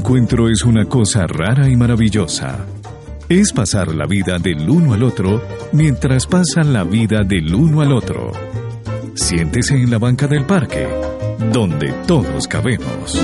encuentro es una cosa rara y maravillosa. Es pasar la vida del uno al otro mientras pasan la vida del uno al otro. Siéntese en la banca del parque, donde todos cabemos.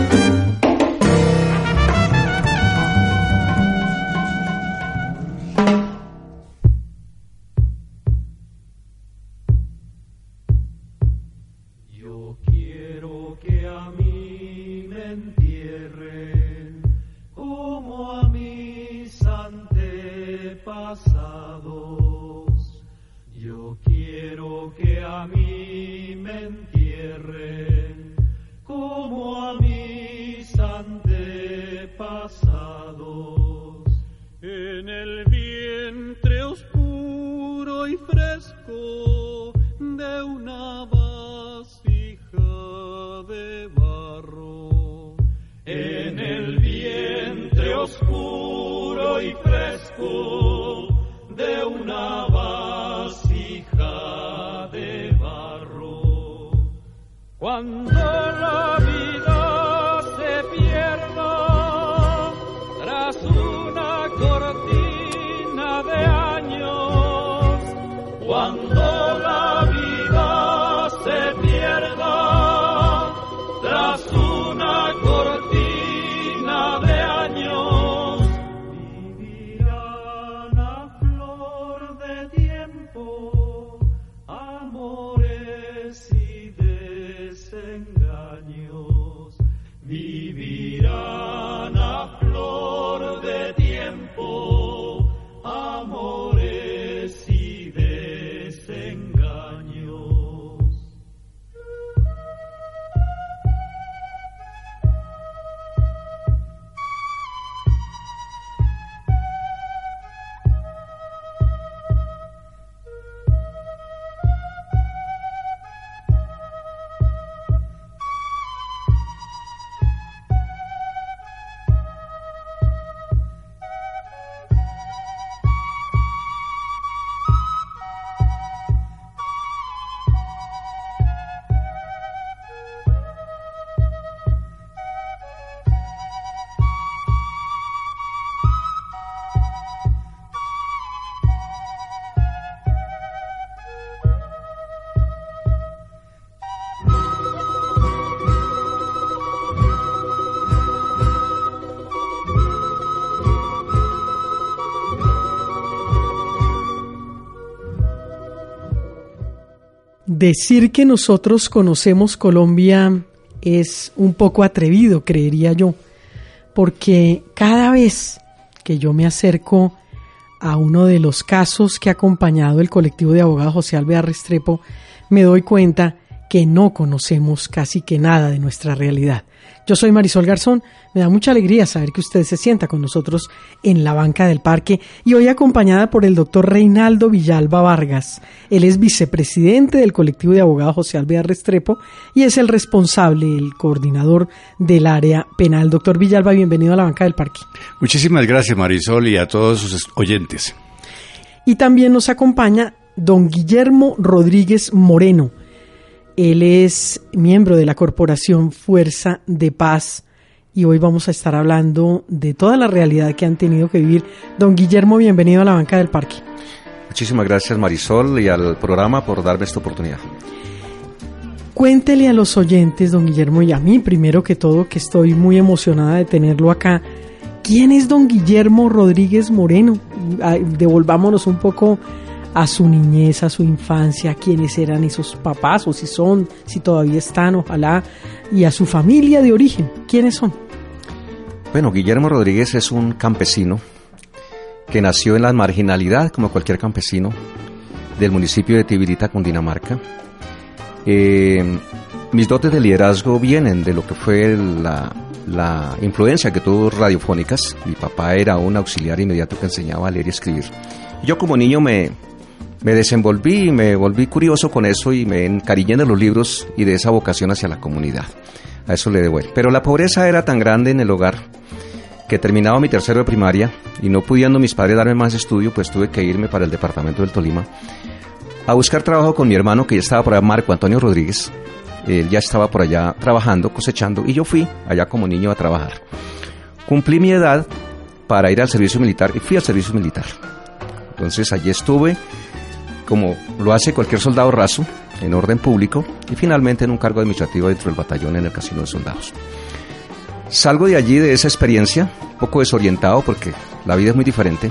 Decir que nosotros conocemos Colombia es un poco atrevido, creería yo, porque cada vez que yo me acerco a uno de los casos que ha acompañado el colectivo de abogados José Alvear Restrepo, me doy cuenta que no conocemos casi que nada de nuestra realidad. Yo soy Marisol Garzón, me da mucha alegría saber que usted se sienta con nosotros en la banca del parque y hoy acompañada por el doctor Reinaldo Villalba Vargas. Él es vicepresidente del colectivo de abogados José Alvear Restrepo y es el responsable, el coordinador del área penal. Doctor Villalba, bienvenido a la banca del parque. Muchísimas gracias, Marisol, y a todos sus oyentes. Y también nos acompaña don Guillermo Rodríguez Moreno. Él es miembro de la Corporación Fuerza de Paz y hoy vamos a estar hablando de toda la realidad que han tenido que vivir. Don Guillermo, bienvenido a la banca del parque. Muchísimas gracias, Marisol, y al programa por darme esta oportunidad. Cuéntele a los oyentes, don Guillermo, y a mí primero que todo, que estoy muy emocionada de tenerlo acá. ¿Quién es don Guillermo Rodríguez Moreno? Devolvámonos un poco a su niñez, a su infancia, quiénes eran esos papás, o si todavía están, ojalá, y a su familia de origen, ¿quiénes son? Bueno, Guillermo Rodríguez es un campesino que nació en la marginalidad, como cualquier campesino, del municipio de Tibirita, Cundinamarca. Mis dotes de liderazgo vienen de lo que fue la influencia que tuvo radiofónicas. Mi papá era un auxiliar inmediato que enseñaba a leer y escribir. Yo como niño me desenvolví y me volví curioso con eso y me encariñé de los libros y de esa vocación hacia la comunidad. A eso le debo. Pero la pobreza era tan grande en el hogar que terminaba mi tercero de primaria y no pudiendo mis padres darme más estudio, pues tuve que irme para el departamento del Tolima a buscar trabajo con mi hermano que ya estaba por allá, Marco Antonio Rodríguez. Él ya estaba por allá trabajando, cosechando, y yo fui allá como niño a trabajar. cumplí mi edad para ir al servicio militar y fui al servicio militar. Entonces allí estuve, como lo hace cualquier soldado raso, en orden público y finalmente en un cargo administrativo dentro del batallón en el Casino de Soldados. Salgo de allí, de esa experiencia, un poco desorientado porque la vida es muy diferente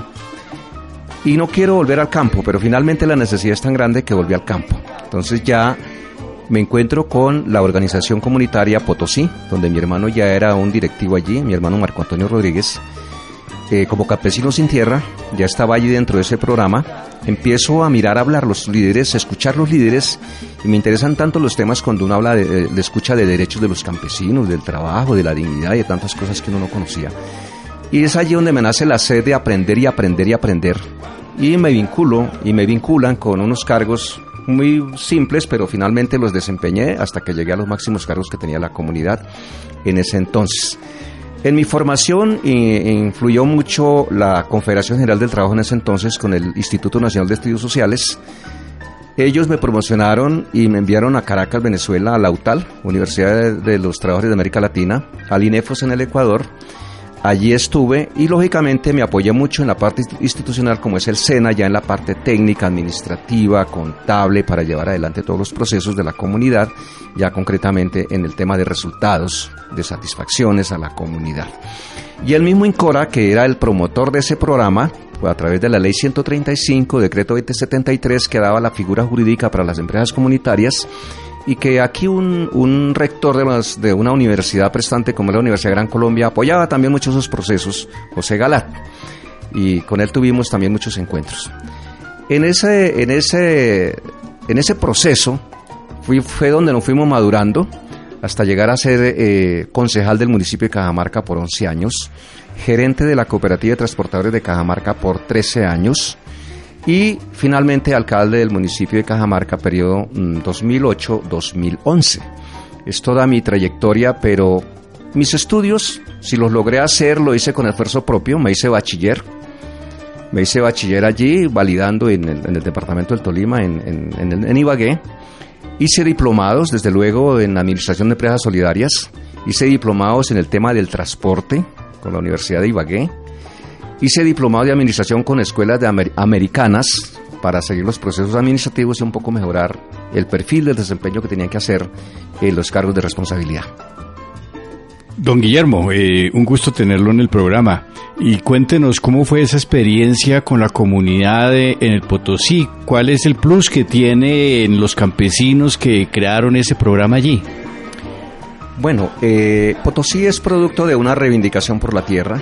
y no quiero volver al campo, pero finalmente la necesidad es tan grande que volví al campo. Entonces ya me encuentro con la organización comunitaria Potosí, donde mi hermano ya era un directivo allí, mi hermano Marco Antonio Rodríguez. Como campesino sin tierra, ya estaba allí dentro de ese programa. Empiezo a mirar, a hablar los líderes, a escuchar los líderes, y me interesan tanto los temas cuando uno habla de escucha de derechos de los campesinos, del trabajo, de la dignidad y de tantas cosas que uno no conocía. Y es allí donde me nace la sed de aprender y aprender y aprender. Y me vinculan con unos cargos muy simples, pero finalmente los desempeñé hasta que llegué a los máximos cargos que tenía la comunidad en ese entonces. En mi formación influyó mucho la Confederación General del Trabajo en ese entonces con el Instituto Nacional de Estudios Sociales. Ellos me promocionaron y me enviaron a Caracas, Venezuela, a la UTAL, Universidad de los Trabajadores de América Latina, al INEFOS en el Ecuador. Allí estuve y lógicamente me apoyé mucho en la parte institucional como es el SENA, ya en la parte técnica, administrativa, contable, para llevar adelante todos los procesos de la comunidad, ya concretamente en el tema de resultados, de satisfacciones a la comunidad. Y el mismo INCORA, que era el promotor de ese programa, pues a través de la Ley 135, Decreto 2073, que daba la figura jurídica para las empresas comunitarias, y que aquí un rector de una universidad prestante como la Universidad Gran Colombia apoyaba también mucho esos procesos, José Galat, y con él tuvimos también muchos encuentros. En ese proceso fue donde nos fuimos madurando hasta llegar a ser concejal del municipio de Cajamarca por 11 años, gerente de la Cooperativa de Transportadores de Cajamarca por 13 años, y finalmente alcalde del municipio de Cajamarca, periodo 2008-2011. Es toda mi trayectoria, pero mis estudios, si los logré hacer, lo hice con esfuerzo propio. Me hice bachiller allí, validando en el departamento del Tolima, en Ibagué. Hice diplomados, desde luego, en Administración de Empresas Solidarias. Hice diplomados en el tema del transporte, con la Universidad de Ibagué. Hice diplomado de administración con escuelas americanas para seguir los procesos administrativos y un poco mejorar el perfil del desempeño que tenían que hacer los cargos de responsabilidad. Don Guillermo, un gusto tenerlo en el programa. Y cuéntenos cómo fue esa experiencia con la comunidad en el Potosí. ¿Cuál es el plus que tiene en los campesinos que crearon ese programa allí? Bueno, Potosí es producto de una reivindicación por la tierra.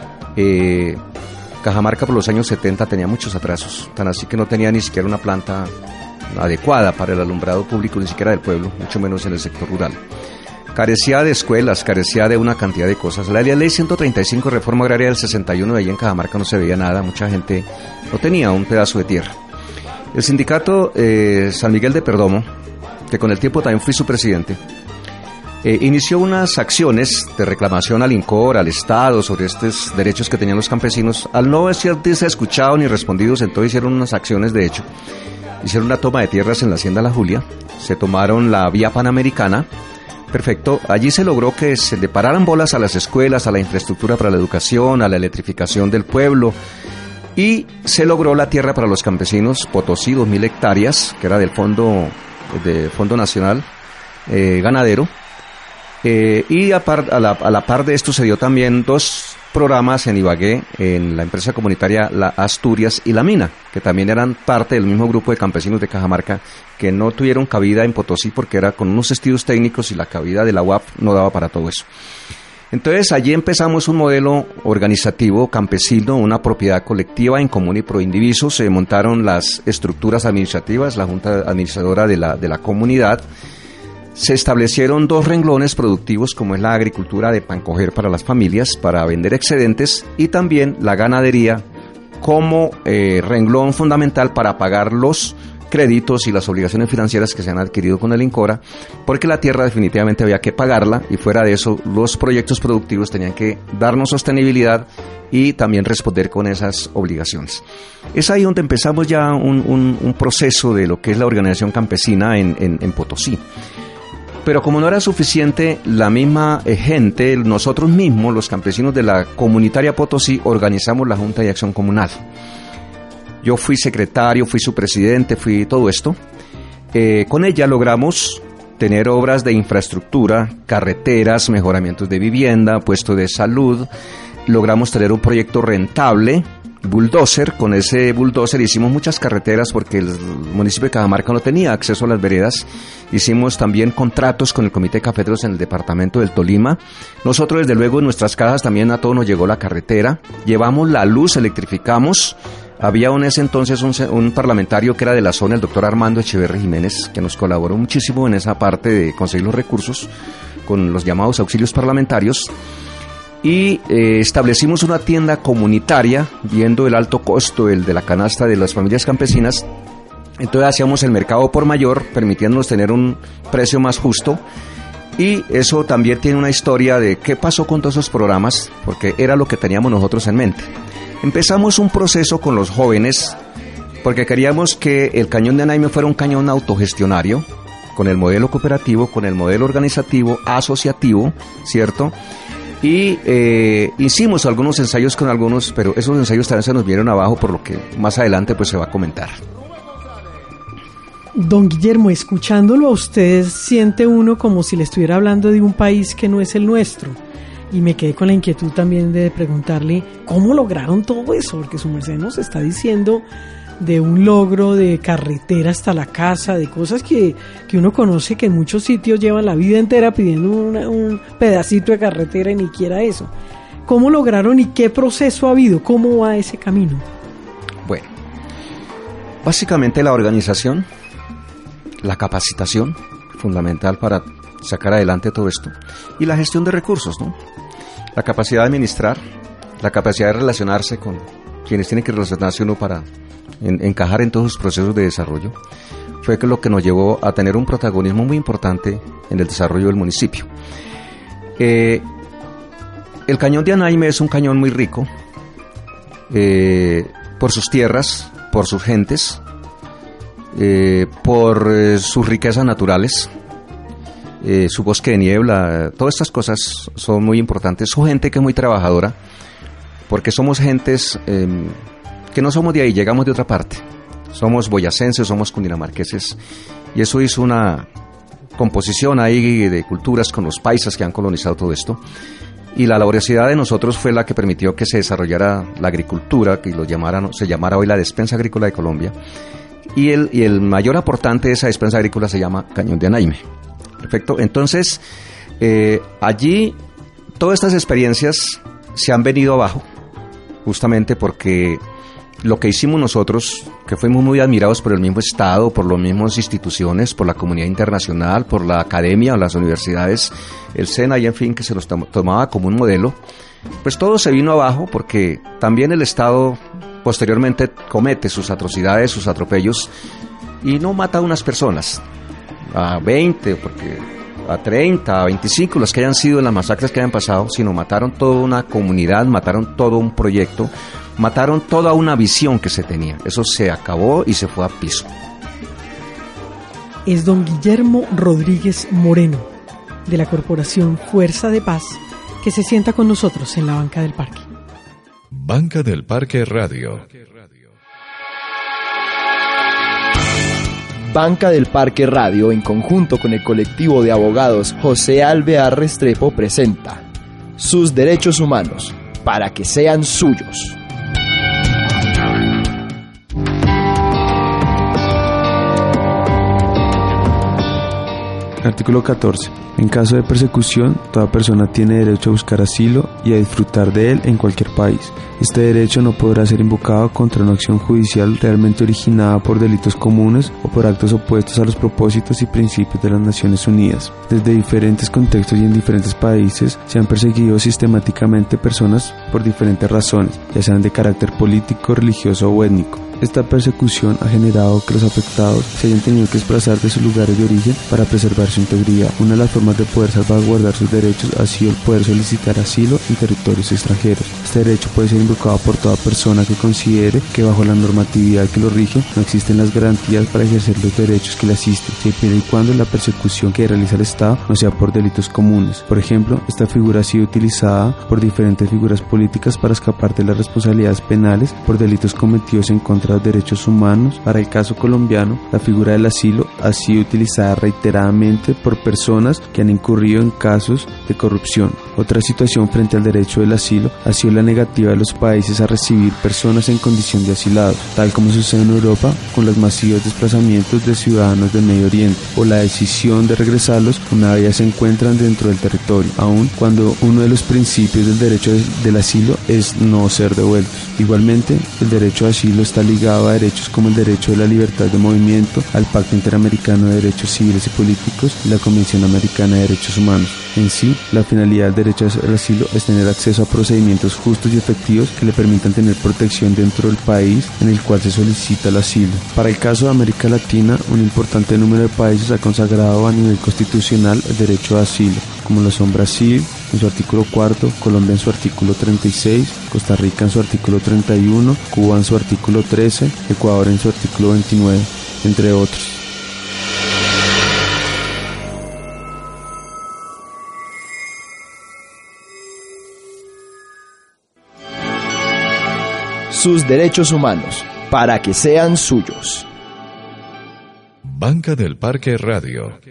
Cajamarca por los años 70 tenía muchos atrasos, tan así que no tenía ni siquiera una planta adecuada para el alumbrado público, ni siquiera del pueblo, mucho menos en el sector rural. Carecía de escuelas, carecía de una cantidad de cosas. La Ley 135, Reforma Agraria del 61, de ahí en Cajamarca no se veía nada, mucha gente no tenía un pedazo de tierra. El sindicato San Miguel de Perdomo, que con el tiempo también fui su presidente, inició unas acciones de reclamación al INCOR, al Estado, sobre estos derechos que tenían los campesinos. Al no sentirse escuchados ni respondidos, entonces hicieron unas acciones, de hecho. Hicieron una toma de tierras en la Hacienda La Julia, se tomaron la vía panamericana, perfecto. Allí se logró que se le pararan bolas a las escuelas, a la infraestructura para la educación, a la electrificación del pueblo, y se logró la tierra para los campesinos, Potosí, 2.000 hectáreas, que era del Fondo Nacional Ganadero. Y a la par de esto se dio también 2 programas en Ibagué, en la empresa comunitaria La Asturias y La Mina, que también eran parte del mismo grupo de campesinos de Cajamarca, que no tuvieron cabida en Potosí porque era con unos estudios técnicos y la cabida de la UAP no daba para todo eso. Entonces allí empezamos un modelo organizativo campesino, una propiedad colectiva en común y pro indiviso. Se montaron las estructuras administrativas, la junta administradora de la comunidad. Se establecieron 2 renglones productivos, como es la agricultura de pancoger para las familias, para vender excedentes, y también la ganadería como renglón fundamental para pagar los créditos y las obligaciones financieras que se han adquirido con el INCORA, porque la tierra definitivamente había que pagarla, y fuera de eso los proyectos productivos tenían que darnos sostenibilidad y también responder con esas obligaciones. Es ahí donde empezamos ya un proceso de lo que es la organización campesina en Potosí. Pero como no era suficiente, la misma gente, nosotros mismos, los campesinos de la comunitaria Potosí, organizamos la Junta de Acción Comunal. Yo fui secretario, fui su presidente, fui todo esto. Con ella logramos tener obras de infraestructura, carreteras, mejoramientos de vivienda, puestos de salud. Logramos tener un proyecto rentable, bulldozer. Con ese bulldozer hicimos muchas carreteras porque el municipio de Cajamarca no tenía acceso a las veredas. Hicimos también contratos con el Comité de Cafeteros en el departamento del Tolima. Nosotros, desde luego, en nuestras casas también a todos nos llegó la carretera. Llevamos la luz, electrificamos. Había en ese entonces un parlamentario que era de la zona, el doctor Armando Echeverri Jiménez, que nos colaboró muchísimo en esa parte de conseguir los recursos con los llamados auxilios parlamentarios. Y establecimos una tienda comunitaria, viendo el alto costo, el de la canasta de las familias campesinas. Entonces hacíamos el mercado por mayor, permitiéndonos tener un precio más justo. Y eso también tiene una historia de qué pasó con todos esos programas, porque era lo que teníamos nosotros en mente. Empezamos un proceso con los jóvenes, porque queríamos que el Cañón de Anaime fuera un cañón autogestionario, con el modelo cooperativo, con el modelo organizativo, asociativo, ¿cierto? Y hicimos algunos ensayos con algunos, pero esos ensayos también se nos vinieron abajo, por lo que más adelante pues se va a comentar. Don Guillermo, escuchándolo a usted, siente uno como si le estuviera hablando de un país que no es el nuestro. Y me quedé con la inquietud también de preguntarle cómo lograron todo eso, porque su merced nos está diciendo de un logro de carretera hasta la casa, de cosas que uno conoce que en muchos sitios llevan la vida entera pidiendo un pedacito de carretera y ni quiera eso. ¿Cómo lograron y qué proceso ha habido? ¿Cómo va ese camino? Bueno, básicamente la organización, la capacitación, fundamental para sacar adelante todo esto, y la gestión de recursos, ¿no? La capacidad de administrar, la capacidad de relacionarse con quienes tienen que relacionarse uno para encajar en todos sus procesos de desarrollo, fue lo que nos llevó a tener un protagonismo muy importante en el desarrollo del municipio. El Cañón de Anaime es un cañón muy rico, por sus tierras, por sus gentes, por sus riquezas naturales. Su bosque de niebla, todas estas cosas son muy importantes. Su gente que es muy trabajadora, porque somos gentes que no somos de ahí, llegamos de otra parte. Somos boyacenses, somos cundinamarqueses, y eso hizo una composición ahí de culturas con los paisas que han colonizado todo esto. Y la laboriosidad de nosotros fue la que permitió que se desarrollara la agricultura, que se llamara hoy la Despensa Agrícola de Colombia. Y el mayor aportante de esa despensa agrícola se llama Cañón de Anaime. Perfecto. Entonces, allí todas estas experiencias se han venido abajo, justamente porque lo que hicimos nosotros, que fuimos muy admirados por el mismo Estado, por las mismas instituciones, por la comunidad internacional, por la academia, las universidades, el SENA y en fin, que se los tomaba como un modelo, pues todo se vino abajo porque también el Estado posteriormente comete sus atrocidades, sus atropellos, y no mata a unas personas, a 20, porque a 30, a 25, los que hayan sido en las masacres que hayan pasado, sino mataron toda una comunidad, mataron todo un proyecto, mataron toda una visión que se tenía. Eso se acabó y se fue a piso. Es don Guillermo Rodríguez Moreno, de la Corporación Fuerza de Paz, que se sienta con nosotros en la Banca del Parque. Banca del Parque Radio. Banca del Parque Radio, en conjunto con el colectivo de abogados José Alvear Restrepo, presenta Sus Derechos Humanos, para que sean suyos. Artículo 14. En caso de persecución, toda persona tiene derecho a buscar asilo y a disfrutar de él en cualquier país. Este derecho no podrá ser invocado contra una acción judicial realmente originada por delitos comunes o por actos opuestos a los propósitos y principios de las Naciones Unidas. Desde diferentes contextos y en diferentes países se han perseguido sistemáticamente personas por diferentes razones, ya sean de carácter político, religioso o étnico. Esta persecución ha generado que los afectados se hayan tenido que desplazar de sus lugares de origen para preservar su integridad. Una de las formas de poder salvaguardar sus derechos ha sido el poder solicitar asilo en territorios extranjeros. Este derecho puede ser invocado por toda persona que considere que bajo la normatividad que lo rige no existen las garantías para ejercer los derechos que le asisten, siempre y cuando la persecución que realiza el Estado no sea por delitos comunes. Por ejemplo, esta figura ha sido utilizada por diferentes figuras políticas para escapar de las responsabilidades penales por delitos cometidos en contra de los derechos humanos. Para el caso colombiano, la figura del asilo ha sido utilizada reiteradamente por personas que han incurrido en casos de corrupción. Otra situación frente al derecho del asilo ha sido la negativa de los países a recibir personas en condición de asilados, tal como sucede en Europa con los masivos desplazamientos de ciudadanos del Medio Oriente, o la decisión de regresarlos una vez ya se encuentran dentro del territorio, aun cuando uno de los principios del derecho del asilo es no ser devueltos. Igualmente, el derecho de asilo está ligado a derechos como el derecho de la libertad de movimiento, al Pacto Interamericano de Derechos Civiles y Políticos y la Convención Americana de Derechos Humanos. En sí, la finalidad del derecho al asilo es tener acceso a procedimientos justos y efectivos que le permitan tener protección dentro del país en el cual se solicita el asilo. Para el caso de América Latina, un importante número de países ha consagrado a nivel constitucional el derecho de asilo, como lo son Brasil en su artículo 4, Colombia en su artículo 36, Costa Rica en su artículo 31, Cuba en su artículo 13, Ecuador en su artículo 29, entre otros. Sus derechos humanos, para que sean suyos. Banca del Parque Radio.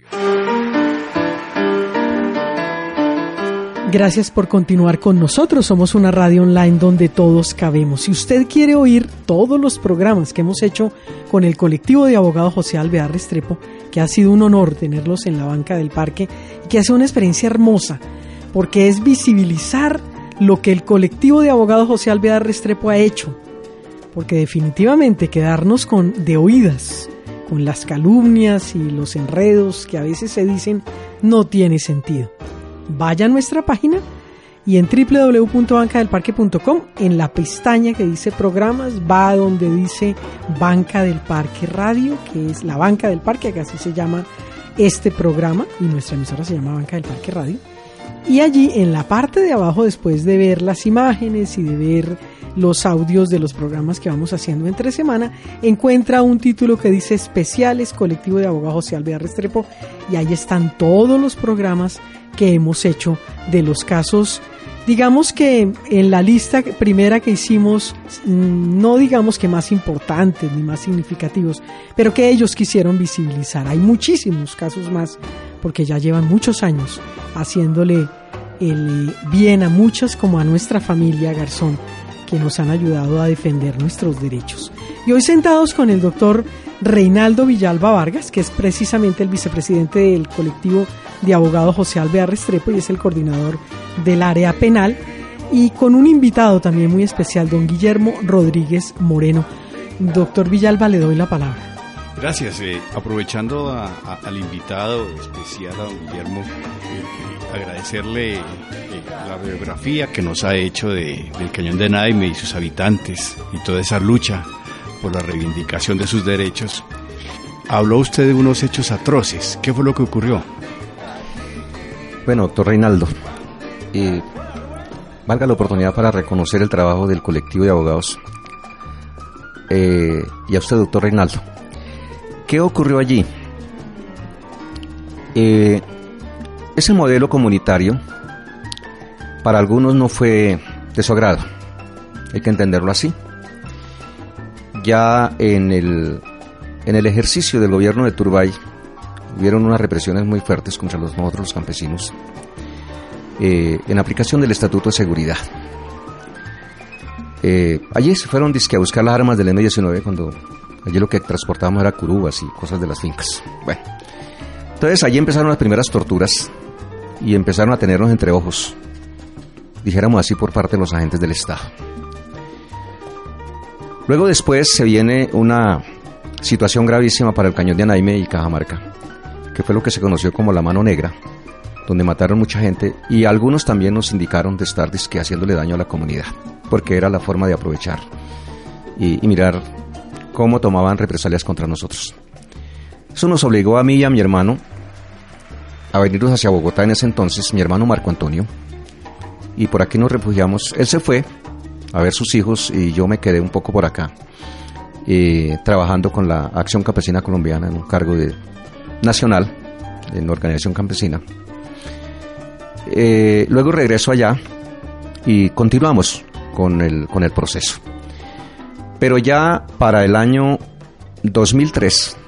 Gracias por continuar con nosotros. Somos una radio online donde todos cabemos. Si usted quiere oír todos los programas que hemos hecho con el colectivo de abogados José Alvear Restrepo, que ha sido un honor tenerlos en la banca del parque y que ha sido una experiencia hermosa, porque es visibilizar lo que el colectivo de abogados José Alvear Restrepo ha hecho, porque definitivamente quedarnos de oídas con las calumnias y los enredos que a veces se dicen no tiene sentido. Vaya a nuestra página y en www.bancadelparque.com, en la pestaña que dice programas, va a donde dice Banca del Parque Radio, que es la Banca del Parque, que así se llama este programa, y nuestra emisora se llama Banca del Parque Radio. Y allí en la parte de abajo, después de ver las imágenes y de ver los audios de los programas que vamos haciendo entre semana, encuentra un título que dice Especiales Colectivo de Abogados José Alvear Restrepo, y ahí están todos los programas que hemos hecho de los casos, digamos que en la lista primera que hicimos, no digamos que más importantes ni más significativos, pero que ellos quisieron visibilizar. Hay muchísimos casos más, porque ya llevan muchos años haciéndole el bien a muchas, como a nuestra familia Garzón, que nos han ayudado a defender nuestros derechos. Y hoy sentados con el doctor Reinaldo Villalba Vargas, que es precisamente el vicepresidente del colectivo de abogados José Alvear Restrepo y es el coordinador del área penal, y con un invitado también muy especial, don Guillermo Rodríguez Moreno. Doctor Villalba, le doy la palabra. Gracias. Aprovechando al invitado especial, a don Guillermo, agradecerle la biografía que nos ha hecho del Cañón de Naime y sus habitantes y toda esa lucha por la reivindicación de sus derechos. Habló usted de unos hechos atroces. ¿Qué fue lo que ocurrió? Bueno, doctor Reinaldo, valga la oportunidad para reconocer el trabajo del colectivo de abogados, y a usted, doctor Reinaldo. ¿Qué ocurrió allí? Ese modelo comunitario para algunos no fue de su agrado, hay que entenderlo así. Ya en el ejercicio del gobierno de Turbay hubieron unas represiones muy fuertes contra nosotros los campesinos, en aplicación del Estatuto de Seguridad. Allí se fueron a buscar las armas del M-19, cuando allí lo que transportábamos era curubas y cosas de las fincas. Bueno, entonces allí empezaron las primeras torturas y empezaron a tenernos entre ojos, dijéramos así, por parte de los agentes del Estado. Luego después se viene una situación gravísima para el Cañón de Anaime y Cajamarca, que fue lo que se conoció como la Mano Negra, donde mataron mucha gente, y algunos también nos indicaron de estar haciéndole daño a la comunidad, porque era la forma de aprovechar y mirar cómo tomaban represalias contra nosotros. Eso nos obligó a mí y a mi hermano a venirnos hacia Bogotá en ese entonces, mi hermano Marco Antonio, y por aquí nos refugiamos. Él se fue a ver sus hijos y yo me quedé un poco por acá, trabajando con la Acción Campesina Colombiana en un cargo nacional en la organización campesina. Luego regreso allá y continuamos con el proceso. Pero ya para el año 2003,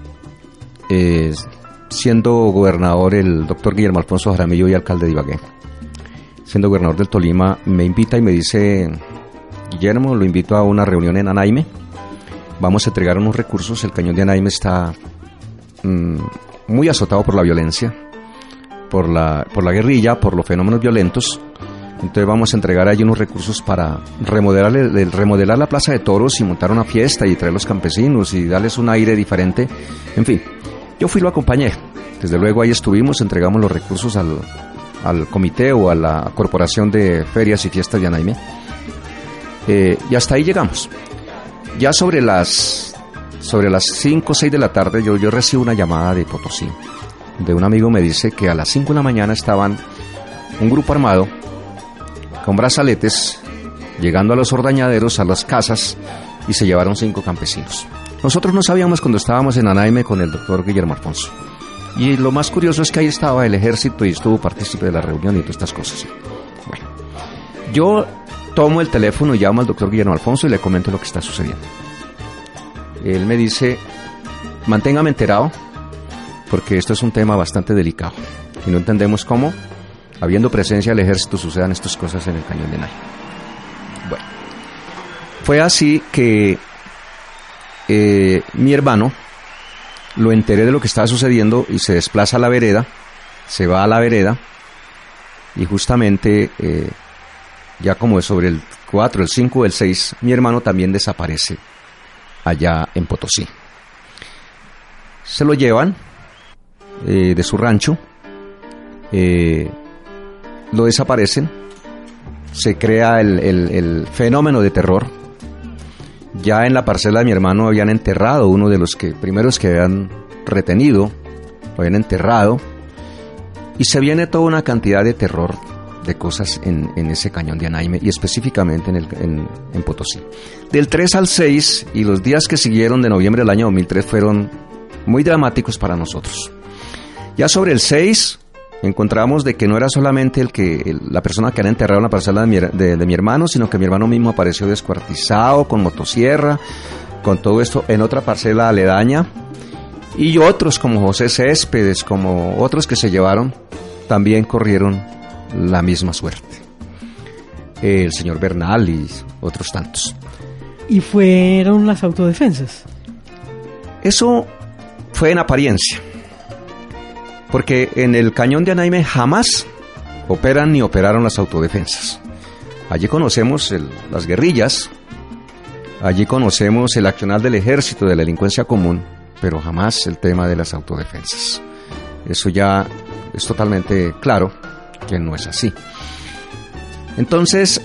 siendo gobernador el doctor Guillermo Alfonso Jaramillo y alcalde de Ibagué, siendo gobernador del Tolima, me invita y me dice: Guillermo, lo invito a una reunión en Anaime, vamos a entregar unos recursos. El cañón de Anaime está muy azotado por la violencia, por la guerrilla, por los fenómenos violentos. Entonces vamos a entregar allí unos recursos para remodelar la plaza de toros y montar una fiesta y traer los campesinos y darles un aire diferente. En fin, yo fui y lo acompañé. Desde luego ahí estuvimos, entregamos los recursos al comité o a la corporación de ferias y fiestas de Anaime. Y hasta ahí llegamos. Ya sobre las 5 o 6 de la tarde yo recibo una llamada de Potosí, de un amigo. Me dice que a las 5 de la mañana estaban un grupo armado con brazaletes llegando a los ordañaderos, a las casas, y se llevaron 5 campesinos. Nosotros no sabíamos cuando estábamos en Anaime con el doctor Guillermo Alfonso. Y lo más curioso es que ahí estaba el ejército y estuvo partícipe de la reunión y todas estas cosas. Bueno, yo tomo el teléfono y llamo al doctor Guillermo Alfonso y le comento lo que está sucediendo. Él me dice: manténgame enterado, porque esto es un tema bastante delicado y no entendemos cómo, habiendo presencia del ejército, sucedan estas cosas en el cañón de Anaime. Bueno, fue así que mi hermano lo enteré de lo que estaba sucediendo y se desplaza a la vereda, se va a la vereda, y justamente ya como sobre el 4, el 5, el 6, mi hermano también desaparece allá en Potosí. Se lo llevan de su rancho, lo desaparecen, se crea el fenómeno de terror. Ya en la parcela de mi hermano habían enterrado uno de los primeros que habían retenido, lo habían enterrado, y se viene toda una cantidad de terror, de cosas en ese cañón de Anaime y específicamente en Potosí. Del 3 al 6 y los días que siguieron de noviembre del año 2003 fueron muy dramáticos para nosotros. Ya sobre el 6 encontramos de que no era solamente la persona que había enterrado en la parcela de mi hermano, sino que mi hermano mismo apareció descuartizado, con motosierra, con todo esto en otra parcela aledaña, y otros como José Céspedes, como otros que se llevaron, también corrieron la misma suerte. El señor Bernal y otros tantos. ¿Y fueron las autodefensas? Eso fue en apariencia, porque en el cañón de Anaime jamás operan ni operaron las autodefensas. Allí conocemos las guerrillas, allí conocemos el accionar del ejército, de la delincuencia común, pero jamás el tema de las autodefensas. Eso ya es totalmente claro que no es así. Entonces,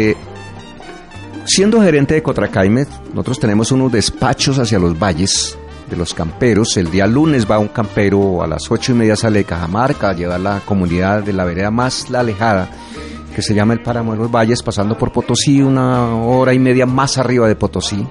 siendo gerente de Cotracaime, nosotros tenemos unos despachos hacia los valles de los camperos. El día lunes va un campero a las 8:30, sale de Cajamarca a llevar la comunidad de la vereda más alejada, que se llama el Páramo de los Valles, pasando por Potosí, 1:30 más arriba de Potosí.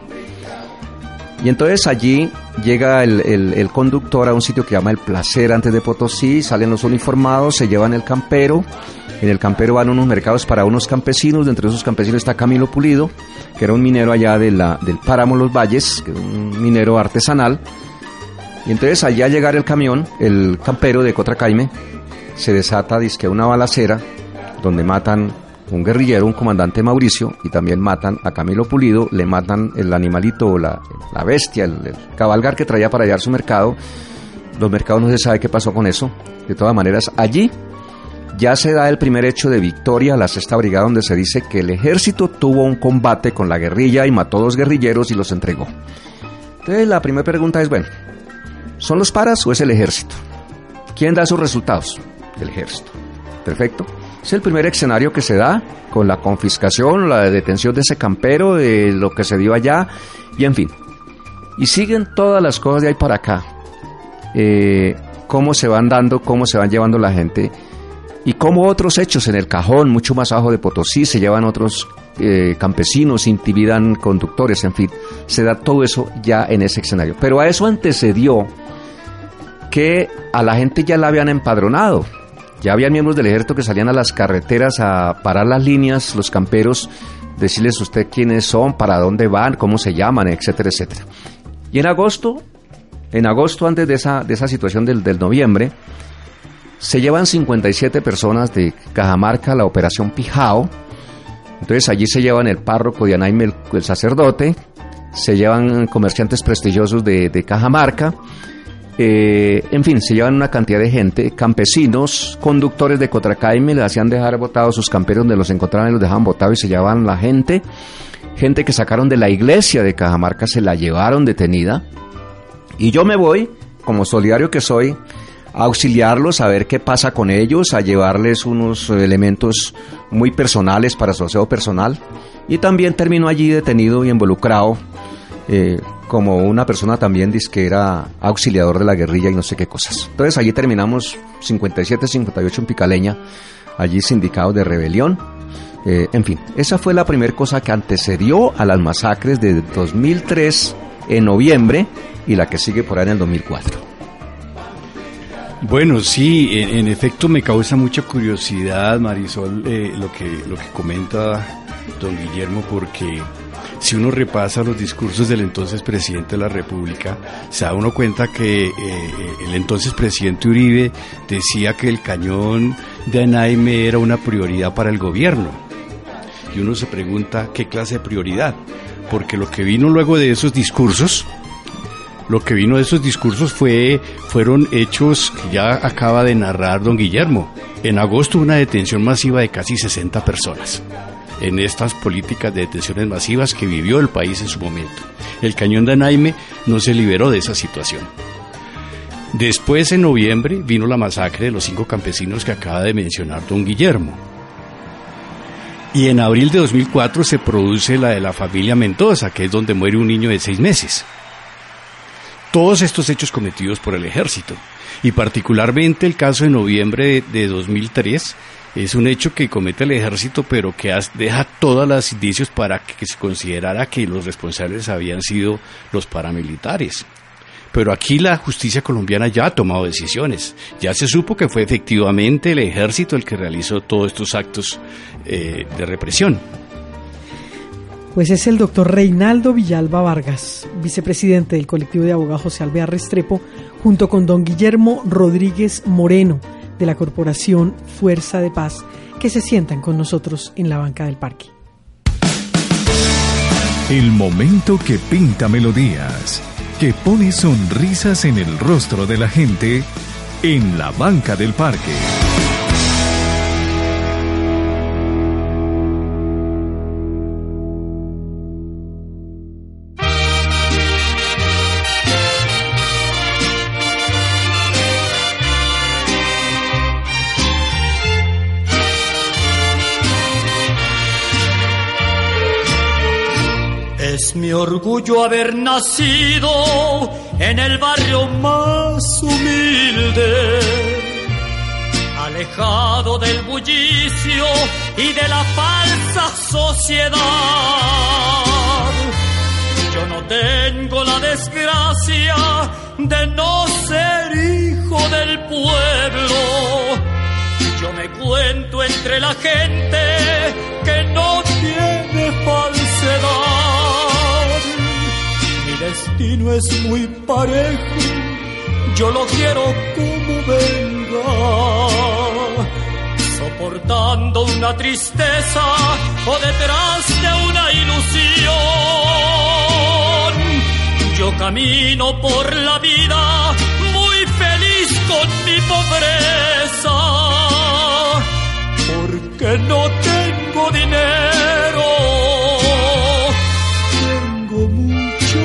Y entonces allí llega el conductor a un sitio que se llama El Placer antes de Potosí, salen los uniformados, se llevan el campero. En el campero van unos mercados para unos campesinos, de entre esos campesinos está Camilo Pulido, que era un minero allá del Páramo Los Valles, que era un minero artesanal. Y entonces allá al llegar el camión, el campero de Cotracaime, se desata dizque una balacera, donde matan un guerrillero, un comandante Mauricio, y también matan a Camilo Pulido, le matan el animalito, la bestia, el cabalgar que traía para llevar su mercado. Los mercados no se sabe qué pasó con eso. De todas maneras, allí ya se da el primer hecho de victoria a la 6ª Brigada, donde se dice que el ejército tuvo un combate con la guerrilla y mató 2 guerrilleros y los entregó. Entonces la primera pregunta es, bueno, ¿son los paras o es el ejército? ¿Quién da esos resultados? El ejército. Perfecto. Es el primer escenario que se da con la confiscación, la detención de ese campero, de lo que se dio allá, y en fin. Y siguen todas las cosas de ahí para acá. Cómo se van dando, cómo se van llevando la gente y cómo otros hechos en el Cajón, mucho más abajo de Potosí, se llevan otros campesinos, intimidan conductores, en fin, se da todo eso ya en ese escenario. Pero a eso antecedió que a la gente ya la habían empadronado. Ya había miembros del ejército que salían a las carreteras a parar las líneas, los camperos, decirles usted quiénes son, para dónde van, cómo se llaman, etcétera, etcétera. Y en agosto, antes de esa situación del noviembre, se llevan 57 personas de Cajamarca a la operación Pijao. Entonces allí se llevan el párroco de Anaime, el sacerdote, se llevan comerciantes prestigiosos de Cajamarca, en fin, se llevan una cantidad de gente, campesinos, conductores de Cotracaime, les hacían dejar botados sus camperos donde los encontraban y los dejaban botados y se llevaban la gente que sacaron de la iglesia de Cajamarca, se la llevaron detenida. Y yo me voy, como solidario que soy, a auxiliarlos, a ver qué pasa con ellos, a llevarles unos elementos muy personales para su aseo personal. Y también termino allí detenido y involucrado como una persona también que era auxiliador de la guerrilla y no sé qué cosas. Entonces allí terminamos 57, 58 en Picaleña, allí sindicados de rebelión. En fin, esa fue la primera cosa que antecedió a las masacres de 2003 en noviembre y la que sigue por ahí en el 2004. Bueno, sí, en efecto me causa mucha curiosidad, Marisol, lo que comenta don Guillermo, porque si uno repasa los discursos del entonces presidente de la República, se da uno cuenta que el entonces presidente Uribe decía que el cañón de Anaime era una prioridad para el gobierno. Y uno se pregunta qué clase de prioridad, porque lo que vino luego de esos discursos, fueron hechos que ya acaba de narrar don Guillermo. En agosto una detención masiva de casi 60 personas en estas políticas de detenciones masivas que vivió el país en su momento. El cañón de Anaime no se liberó de esa situación. Después, en noviembre, vino la masacre de los 5 campesinos que acaba de mencionar don Guillermo. Y en abril de 2004 se produce la de la familia Mendoza, que es donde muere un niño de 6 meses. Todos estos hechos cometidos por el ejército, y particularmente el caso de noviembre de 2003, es un hecho que comete el ejército, pero que deja todos los indicios para que se considerara que los responsables habían sido los paramilitares. Pero aquí la justicia colombiana ya ha tomado decisiones. Ya se supo que fue efectivamente el ejército el que realizó todos estos actos de represión. Pues es el doctor Reinaldo Villalba Vargas, vicepresidente del colectivo de abogados José Alvear Restrepo, junto con don Guillermo Rodríguez Moreno, de la Corporación Fuerza de Paz, que se sientan con nosotros en la banca del parque. El momento que pinta melodías, que pone sonrisas en el rostro de la gente, en la banca del parque. Es mi orgullo haber nacido en el barrio más humilde, alejado del bullicio y de la falsa sociedad. Yo no tengo la desgracia de no ser hijo del pueblo. Yo me cuento entre la gente que no tiene falsedad. Mi destino es muy parejo, yo lo quiero como venga, soportando una tristeza o detrás de una ilusión. Yo camino por la vida muy feliz con mi pobreza, porque no tengo dinero, tengo mucho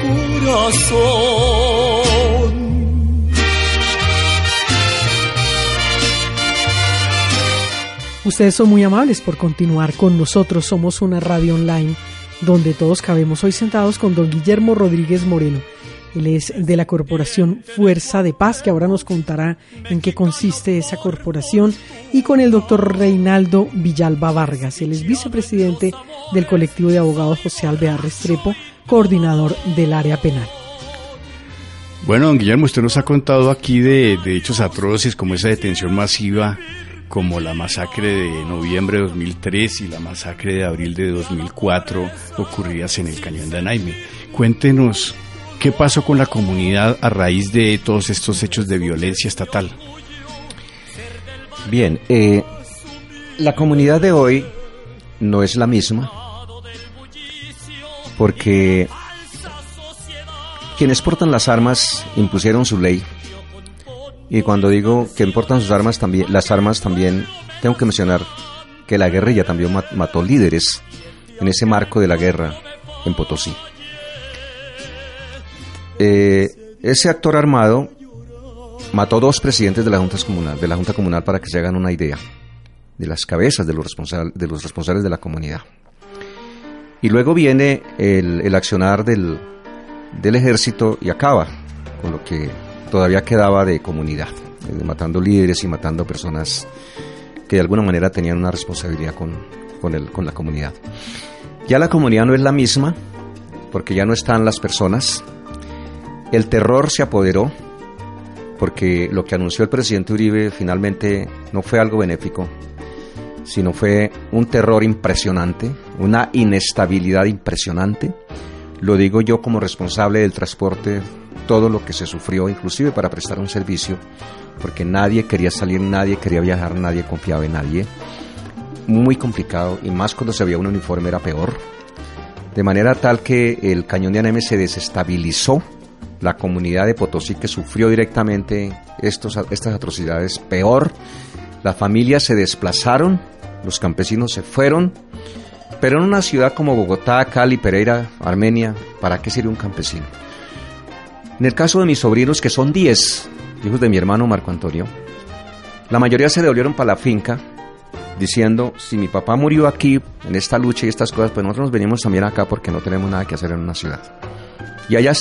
corazón. Ustedes son muy amables por continuar con nosotros. Somos una radio online donde todos cabemos, hoy sentados con don Guillermo Rodríguez Moreno. Él es de la corporación Fuerza de Paz, que ahora nos contará en qué consiste esa corporación, y con el doctor Reinaldo Villalba Vargas. Él es vicepresidente del colectivo de abogados José Alvear Restrepo, coordinador del área penal. Bueno, don Guillermo, usted nos ha contado aquí de hechos atroces como esa detención masiva, como la masacre de noviembre de 2003 y la masacre de abril de 2004 ocurridas en el Cañón de Anaime. Cuéntenos, ¿qué pasó con la comunidad a raíz de todos estos hechos de violencia estatal? Bien, la comunidad de hoy no es la misma, porque quienes portan las armas impusieron su ley, y cuando digo que importan sus armas también, las armas también, tengo que mencionar que la guerrilla también mató líderes en ese marco de la guerra en Potosí. Ese actor armado mató 2 presidentes de la Junta Comunal, para que se hagan una idea de las cabezas de los responsables de la comunidad. Y luego viene el accionar del ejército y acaba con lo que todavía quedaba de comunidad, matando líderes y matando personas que de alguna manera tenían una responsabilidad con la comunidad. Ya la comunidad no es la misma, porque ya no están las personas. El terror se apoderó, porque lo que anunció el presidente Uribe finalmente no fue algo benéfico, sino fue un terror impresionante, una inestabilidad impresionante. Lo digo yo como responsable del transporte, todo lo que se sufrió, inclusive para prestar un servicio, porque nadie quería salir, nadie quería viajar, nadie confiaba en nadie. Muy complicado, y más cuando se veía un uniforme era peor. De manera tal que el Cañón de Anaime se desestabilizó. La comunidad de Potosí, que sufrió directamente estas atrocidades, peor. Las familias se desplazaron, los campesinos se fueron, pero en una ciudad como Bogotá, Cali, Pereira, Armenia, ¿para qué sería un campesino? En el caso de mis sobrinos, que son 10, hijos de mi hermano Marco Antonio, la mayoría se devolvieron para la finca, diciendo, si mi papá murió aquí, en esta lucha y estas cosas, pues nosotros nos venimos también acá porque no tenemos nada que hacer en una ciudad. Y allá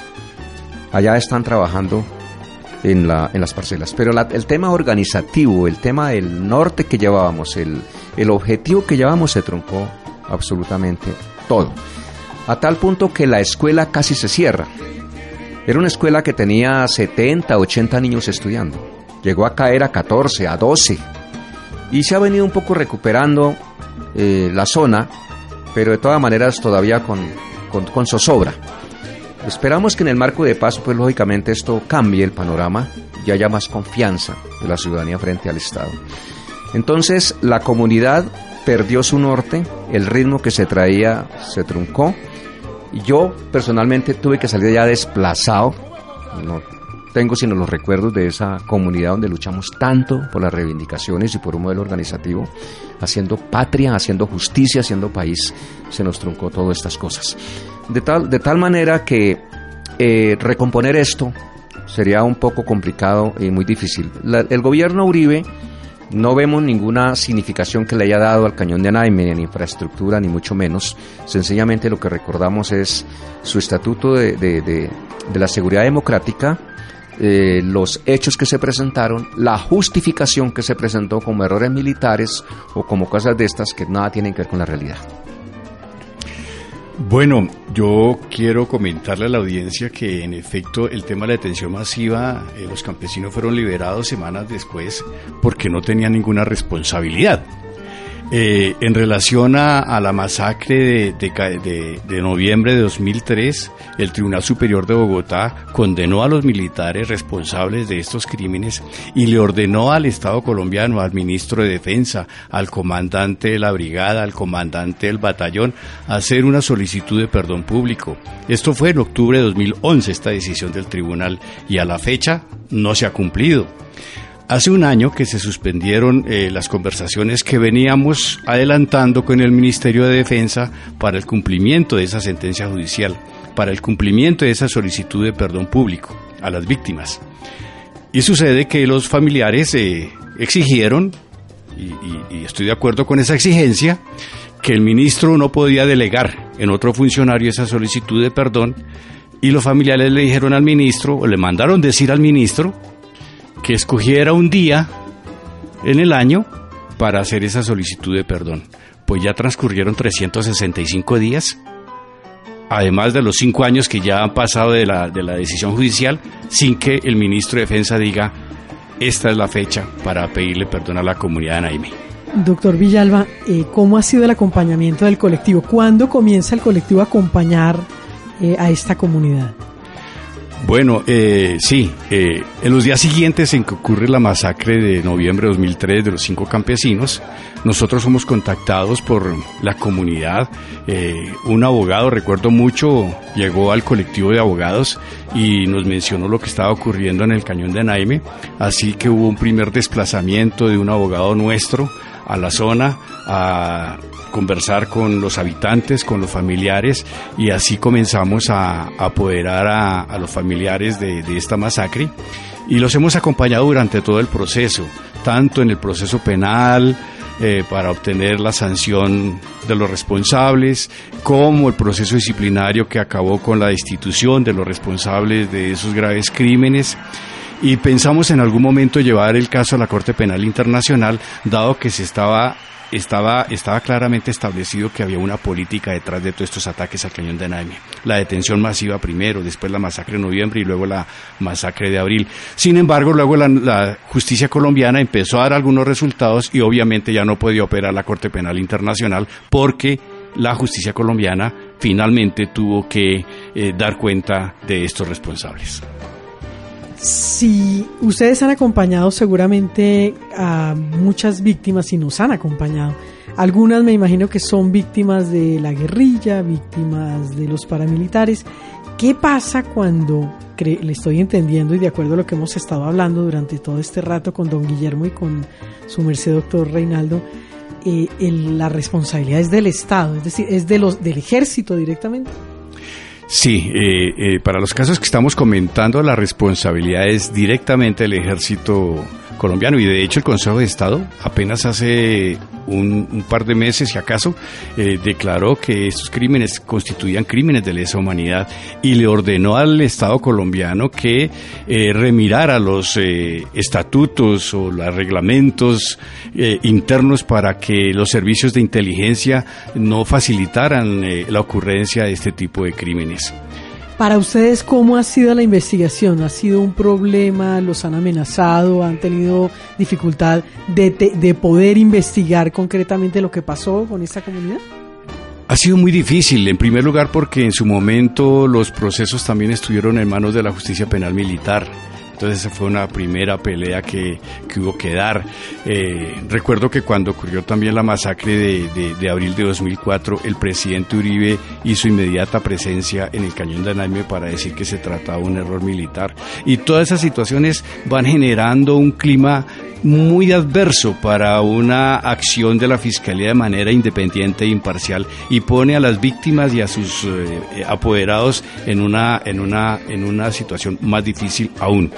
están trabajando en las parcelas. Pero el tema organizativo, el tema del norte que llevábamos, el objetivo que llevábamos, se truncó absolutamente todo. A tal punto que la escuela casi se cierra. Era una escuela que tenía 70, 80 niños estudiando. Llegó a caer a 14, a 12. Y se ha venido un poco recuperando la zona, pero de todas maneras todavía con zozobra. Esperamos que en el marco de paz, pues lógicamente esto cambie el panorama y haya más confianza de la ciudadanía frente al Estado. Entonces, la comunidad perdió su norte, el ritmo que se traía se truncó, y yo personalmente tuve que salir ya desplazado. No tengo sino los recuerdos de esa comunidad donde luchamos tanto por las reivindicaciones y por un modelo organizativo, haciendo patria, haciendo justicia, haciendo país. Se nos truncó todas estas cosas. De tal manera que recomponer esto sería un poco complicado y muy difícil. El gobierno Uribe, no vemos ninguna significación que le haya dado al Cañón de Anaime, ni en infraestructura, ni mucho menos. Sencillamente lo que recordamos es su estatuto de la seguridad democrática, los hechos que se presentaron, la justificación que se presentó como errores militares o como cosas de estas que nada tienen que ver con la realidad. Bueno, yo quiero comentarle a la audiencia que en efecto el tema de la detención masiva, los campesinos fueron liberados semanas después porque no tenían ninguna responsabilidad. En relación a la masacre de noviembre de 2003, el Tribunal Superior de Bogotá condenó a los militares responsables de estos crímenes y le ordenó al Estado colombiano, al ministro de Defensa, al comandante de la brigada, al comandante del batallón, hacer una solicitud de perdón público. Esto fue en octubre de 2011, esta decisión del tribunal, y a la fecha no se ha cumplido. Hace un año que se suspendieron las conversaciones que veníamos adelantando con el Ministerio de Defensa para el cumplimiento de esa sentencia judicial, para el cumplimiento de esa solicitud de perdón público a las víctimas. Y sucede que los familiares exigieron, y estoy de acuerdo con esa exigencia, que el ministro no podía delegar en otro funcionario esa solicitud de perdón y los familiares le dijeron al ministro, o le mandaron decir al ministro, que escogiera un día en el año para hacer esa solicitud de perdón. Pues ya transcurrieron 365 días, además de los 5 años que ya han pasado de la decisión judicial, sin que el ministro de Defensa diga, esta es la fecha para pedirle perdón a la comunidad de Naime. Doctor Villalba, ¿cómo ha sido el acompañamiento del colectivo? ¿Cuándo comienza el colectivo a acompañar a esta comunidad? Bueno, sí, en los días siguientes en que ocurre la masacre de noviembre de 2003 de los 5 campesinos, nosotros somos contactados por la comunidad. Un abogado, recuerdo mucho, llegó al colectivo de abogados y nos mencionó lo que estaba ocurriendo en el Cañón de Naime, así que hubo un primer desplazamiento de un abogado nuestro a la zona a conversar con los habitantes, con los familiares, y así comenzamos a apoderar a los familiares de esta masacre, y los hemos acompañado durante todo el proceso, tanto en el proceso penal para obtener la sanción de los responsables, como el proceso disciplinario que acabó con la destitución de los responsables de esos graves crímenes. Y pensamos en algún momento llevar el caso a la Corte Penal Internacional, dado que estaba claramente establecido que había una política detrás de todos estos ataques al Cañón de Naime. La detención masiva primero, después la masacre de noviembre y luego la masacre de abril. Sin embargo, luego la justicia colombiana empezó a dar algunos resultados y obviamente ya no podía operar la Corte Penal Internacional porque la justicia colombiana finalmente tuvo que dar cuenta de estos responsables. Si ustedes han acompañado seguramente a muchas víctimas y nos han acompañado, algunas me imagino que son víctimas de la guerrilla, víctimas de los paramilitares. ¿Qué pasa cuando, le estoy entendiendo y de acuerdo a lo que hemos estado hablando durante todo este rato con don Guillermo y con su merced doctor Reinaldo, la responsabilidad es del Estado, es decir, es del ejército directamente? Sí, para los casos que estamos comentando, la responsabilidad es directamente del ejército colombiano, y de hecho el Consejo de Estado apenas hace un par de meses, si acaso, declaró que estos crímenes constituían crímenes de lesa humanidad y le ordenó al Estado colombiano que remirara los estatutos o los reglamentos internos para que los servicios de inteligencia no facilitaran la ocurrencia de este tipo de crímenes. Para ustedes, ¿cómo ha sido la investigación? ¿Ha sido un problema? ¿Los han amenazado? ¿Han tenido dificultad de poder investigar concretamente lo que pasó con esta comunidad? Ha sido muy difícil, en primer lugar porque en su momento los procesos también estuvieron en manos de la justicia penal militar. Entonces esa fue una primera pelea que hubo que dar. Recuerdo que cuando ocurrió también la masacre de abril de 2004, el presidente Uribe hizo inmediata presencia en el Cañón de Naime para decir que se trataba de un error militar. Y todas esas situaciones van generando un clima muy adverso para una acción de la Fiscalía de manera independiente e imparcial, y pone a las víctimas y a sus apoderados en una situación más difícil aún.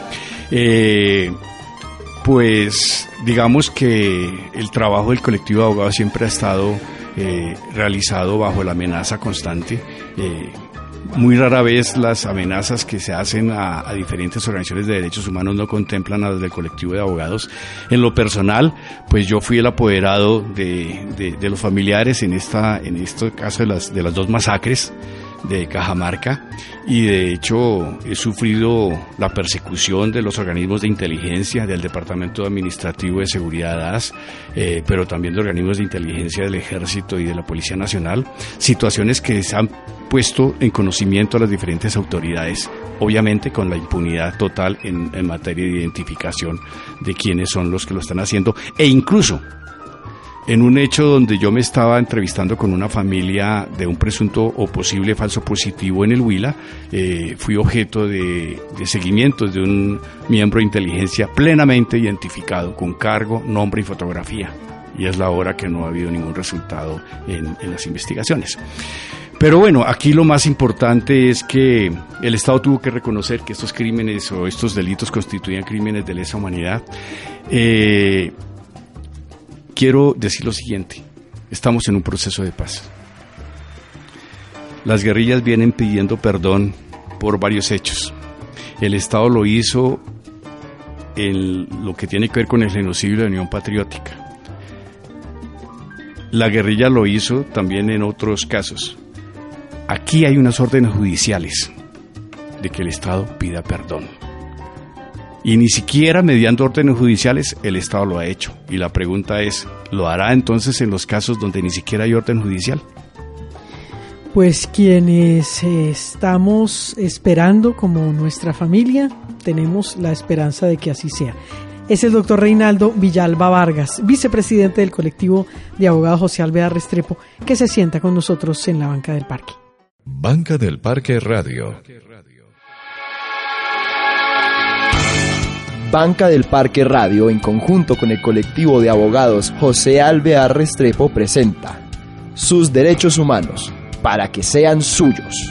Pues digamos que el trabajo del colectivo de abogados siempre ha estado realizado bajo la amenaza constante. Muy rara vez las amenazas que se hacen a diferentes organizaciones de derechos humanos no contemplan a las del colectivo de abogados. En lo personal, pues yo fui el apoderado de los familiares en este caso de las 2 masacres de Cajamarca, y de hecho he sufrido la persecución de los organismos de inteligencia, del Departamento Administrativo de Seguridad DAS, pero también de organismos de inteligencia del Ejército y de la Policía Nacional, situaciones que se han puesto en conocimiento a las diferentes autoridades, obviamente con la impunidad total en materia de identificación de quiénes son los que lo están haciendo, e incluso en un hecho donde yo me estaba entrevistando con una familia de un presunto o posible falso positivo en el Huila, fui objeto de seguimientos de un miembro de inteligencia plenamente identificado, con cargo, nombre y fotografía. Y es la hora que no ha habido ningún resultado en las investigaciones. Pero bueno, aquí lo más importante es que el Estado tuvo que reconocer que estos crímenes o estos delitos constituían crímenes de lesa humanidad. Quiero decir lo siguiente: estamos en un proceso de paz. Las guerrillas vienen pidiendo perdón por varios hechos. El Estado lo hizo en lo que tiene que ver con el genocidio de la Unión Patriótica. La guerrilla lo hizo también en otros casos. Aquí hay unas órdenes judiciales de que el Estado pida perdón. Y ni siquiera mediante órdenes judiciales el Estado lo ha hecho. Y la pregunta es, ¿lo hará entonces en los casos donde ni siquiera hay orden judicial? Pues quienes estamos esperando como nuestra familia, tenemos la esperanza de que así sea. Es el doctor Reinaldo Villalba Vargas, vicepresidente del colectivo de abogados José Alvear Restrepo, que se sienta con nosotros en la banca del parque. Banca del Parque Radio. Banca del Parque Radio, en conjunto con el colectivo de abogados José Alvear Restrepo, presenta Sus Derechos Humanos, para que sean suyos.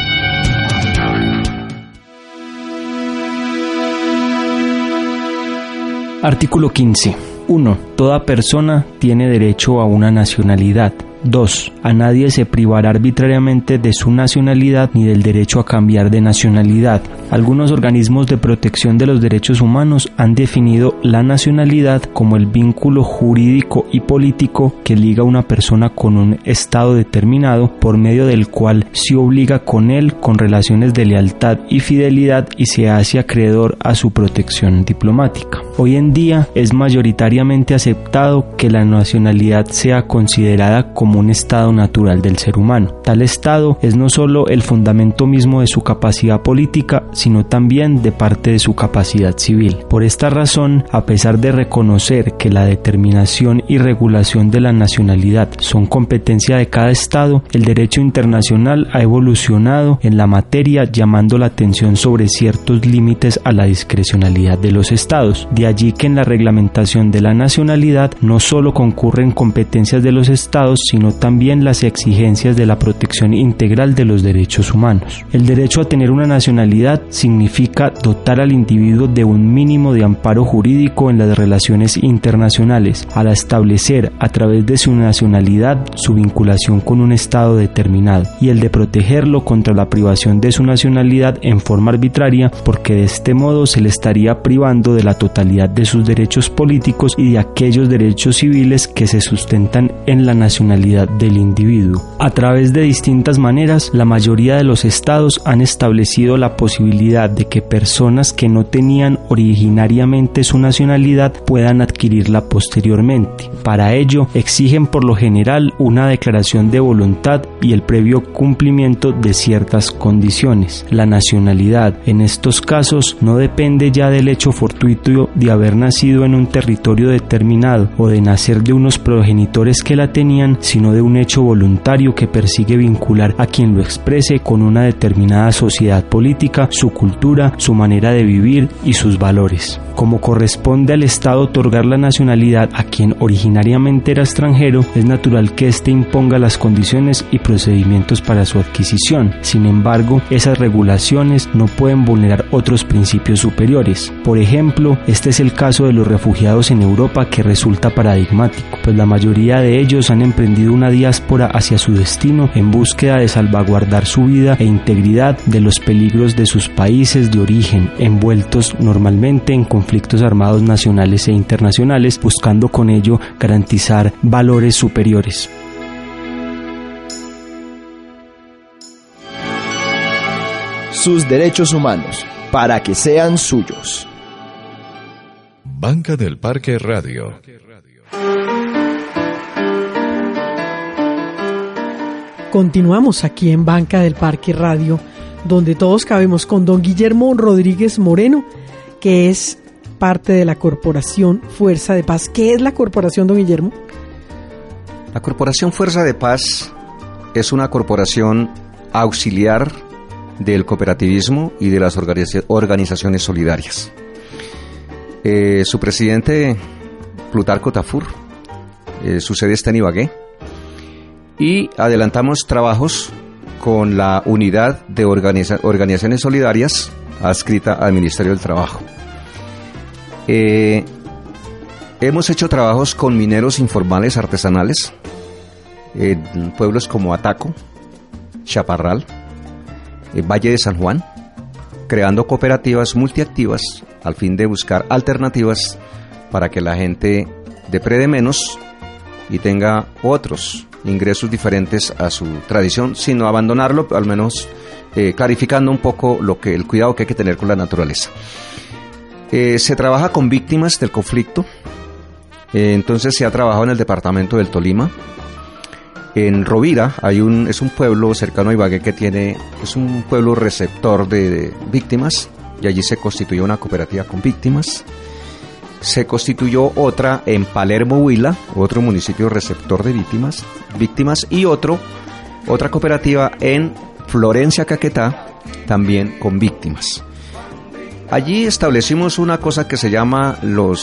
Artículo 15. 1. Toda persona tiene derecho a una nacionalidad. 2. A nadie se privará arbitrariamente de su nacionalidad ni del derecho a cambiar de nacionalidad. Algunos organismos de protección de los derechos humanos han definido la nacionalidad como el vínculo jurídico y político que liga a una persona con un estado determinado, por medio del cual se obliga con él con relaciones de lealtad y fidelidad y se hace acreedor a su protección diplomática. Hoy en día es mayoritariamente aceptado que la nacionalidad sea considerada como un estado natural del ser humano. Tal estado es no solo el fundamento mismo de su capacidad política, sino también de parte de su capacidad civil. Por esta razón, a pesar de reconocer que la determinación y regulación de la nacionalidad son competencia de cada estado, el derecho internacional ha evolucionado en la materia, llamando la atención sobre ciertos límites a la discrecionalidad de los estados. De allí que en la reglamentación de la nacionalidad no solo concurren competencias de los estados, sino también las exigencias de la protección integral de los derechos humanos. El derecho a tener una nacionalidad significa dotar al individuo de un mínimo de amparo jurídico en las relaciones internacionales, al establecer a través de su nacionalidad su vinculación con un estado determinado, y el de protegerlo contra la privación de su nacionalidad en forma arbitraria, porque de este modo se le estaría privando de la totalidad de sus derechos políticos y de aquellos derechos civiles que se sustentan en la nacionalidad del individuo. A través de distintas maneras, la mayoría de los estados han establecido la posibilidad de que personas que no tenían originariamente su nacionalidad puedan adquirirla posteriormente. Para ello, exigen por lo general una declaración de voluntad y el previo cumplimiento de ciertas condiciones. La nacionalidad, en estos casos, no depende ya del hecho fortuito de haber nacido en un territorio determinado o de nacer de unos progenitores que la tenían, sino de un hecho voluntario que persigue vincular a quien lo exprese con una determinada sociedad política, su cultura, su manera de vivir y sus valores. Como corresponde al Estado otorgar la nacionalidad a quien originariamente era extranjero, es natural que éste imponga las condiciones y procedimientos para su adquisición. Sin embargo, esas regulaciones no pueden vulnerar otros principios superiores. Por ejemplo, este es el caso de los refugiados en Europa, que resulta paradigmático, pues la mayoría de ellos han emprendido una diáspora hacia su destino en búsqueda de salvaguardar su vida e integridad de los peligros de sus países de origen, envueltos normalmente en conflictos armados nacionales e internacionales, buscando con ello garantizar valores superiores. Sus derechos humanos, para que sean suyos. Banca del Parque Radio. Continuamos aquí en Banca del Parque Radio, donde todos cabemos, con don Guillermo Rodríguez Moreno, que es parte de la Corporación Fuerza de Paz. ¿Qué es la corporación, don Guillermo? La Corporación Fuerza de Paz es una corporación auxiliar del cooperativismo y de las organizaciones solidarias. Su presidente, Plutarco Tafur, su sede está en Ibagué, y adelantamos trabajos con la unidad de organizaciones solidarias adscrita al Ministerio del Trabajo. Hemos hecho trabajos con mineros informales artesanales en pueblos como Ataco, Chaparral, Valle de San Juan, creando cooperativas multiactivas al fin de buscar alternativas para que la gente deprede menos y tenga otros ingresos diferentes a su tradición, sino abandonarlo, al menos clarificando un poco el cuidado que hay que tener con la naturaleza. Se trabaja con víctimas del conflicto, entonces se ha trabajado en el departamento del Tolima. En Rovira es un pueblo cercano a Ibagué es un pueblo receptor de víctimas, y allí se constituyó una cooperativa con víctimas. Se constituyó otra en Palermo, Huila, otro municipio receptor de víctimas, y otra cooperativa en Florencia, Caquetá, también con víctimas. Allí establecimos una cosa que se llama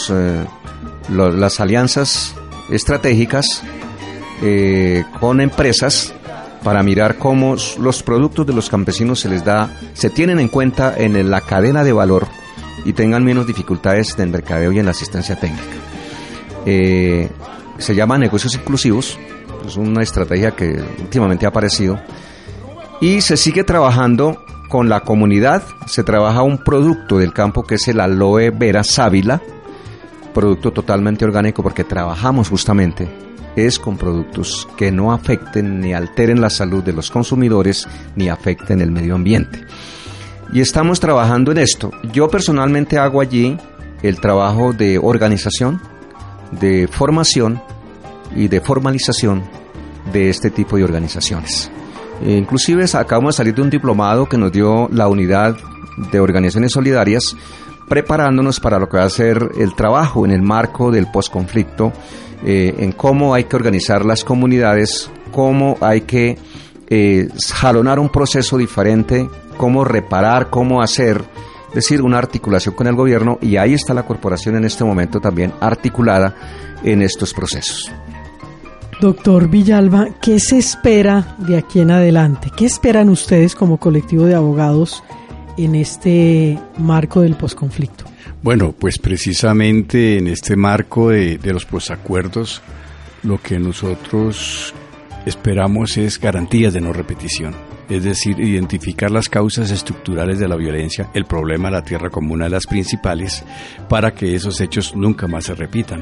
las alianzas estratégicas con empresas para mirar cómo los productos de los campesinos se tienen en cuenta en la cadena de valor y tengan menos dificultades en el mercadeo y en la asistencia técnica. Se llama negocios inclusivos, es una estrategia que últimamente ha aparecido, y se sigue trabajando con la comunidad. Se trabaja un producto del campo que es el aloe vera sábila, producto totalmente orgánico, porque trabajamos justamente con productos que no afecten ni alteren la salud de los consumidores ni afecten el medio ambiente. Y estamos trabajando en esto. Yo personalmente hago allí el trabajo de organización, de formación y de formalización de este tipo de organizaciones. Inclusive acabamos de salir de un diplomado que nos dio la Unidad de Organizaciones Solidarias, preparándonos para lo que va a ser el trabajo en el marco del posconflicto, en cómo hay que organizar las comunidades, cómo hay que jalonar un proceso diferente, cómo reparar, cómo hacer, es decir, una articulación con el gobierno, y ahí está la corporación en este momento también articulada en estos procesos. Doctor Villalba, ¿qué se espera de aquí en adelante? ¿Qué esperan ustedes como colectivo de abogados en este marco del posconflicto? Bueno, pues precisamente en este marco de los posacuerdos, lo que nosotros esperamos es garantías de no repetición. Es decir, identificar las causas estructurales de la violencia, el problema de la tierra como una de las principales, para que esos hechos nunca más se repitan.